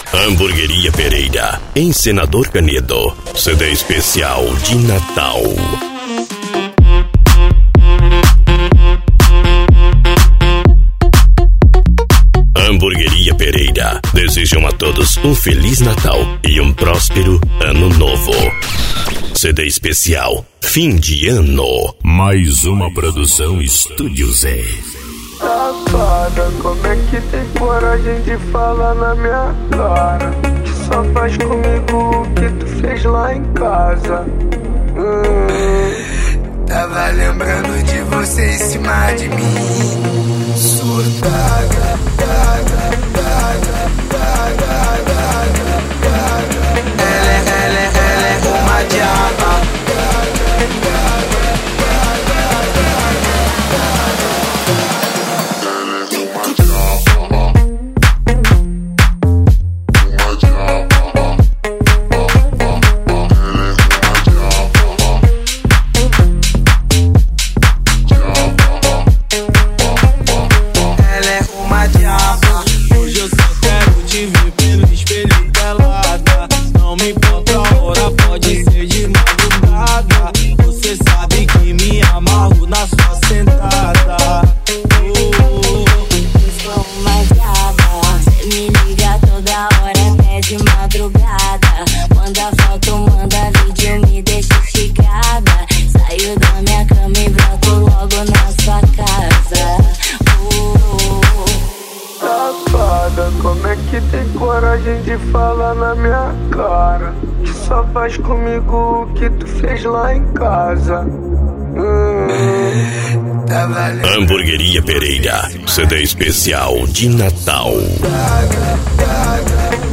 Hamburgueria Pereira, em Senador Canedo. CD especial de Natal. Hamburgueria Pereira desejam a todos um Feliz Natal e um próspero Ano Novo. CD especial Fim de Ano. Mais uma produção Estúdio Z. Safada, como é que tem coragem de falar na minha cara? Que só faz comigo o que tu fez lá em casa. Tava lembrando de você em cima de mim. Surtada, ela é uma diaba. De falar na minha cara que só faz comigo o que tu fez lá em casa. Hamburgueria Pereira, CD especial de Natal.